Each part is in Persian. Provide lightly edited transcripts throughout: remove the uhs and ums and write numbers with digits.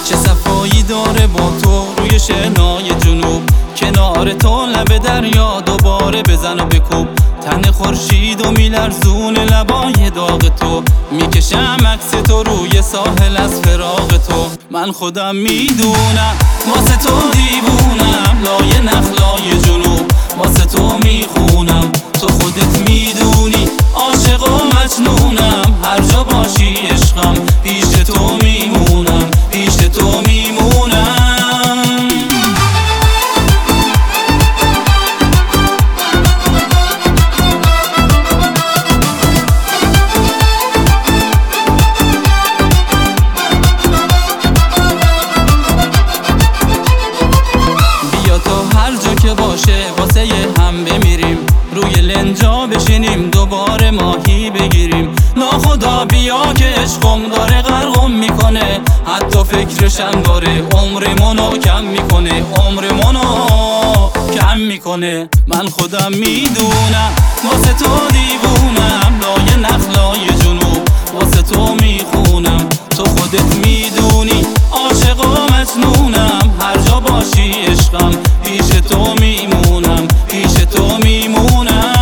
چه صفایی داره با تو روی شنای جنوب، کنار تو لب دریا دوباره بزن و بکوب. تن خورشید و میلرزون لبای داغ تو، میکشم عکس تو روی ساحل از فراق تو. من خودم میدونم واسه تو دیوونم، لای نخلای جنوب واسه تو میخونم. تو خودت میدونی عاشق و مجنونم، هر جا باشی عشقم پیش تو میمونم، پیش تو میمونم. که باشه واسه هم بمیریم، روی لنجا بشینیم دوباره ماهی بگیریم. ناخدا بیا که عشقم داره غرقم میکنه، حتی فکرشم داره عمرمونو کم میکنه، عمرمونو کم میکنه. من خودم میدونم واسه تو دیوونم، لای نخلای جنوب واسه تو میخونم. تو خودت میدونی عاشق و مجنونم، هر جا باشی عشقم پیش تو میمونم، پیش تو میمونم.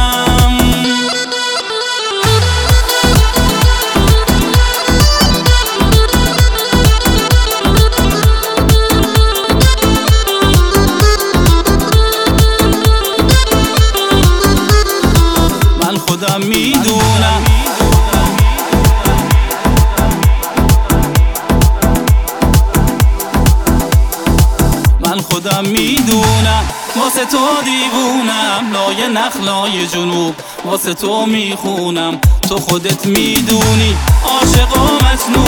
من خودم میدونم من خودم میدونم واسه تو دیوونم، لای نخلای جنوب واسه تو میخونم. تو خودت میدونی عاشق و مجنون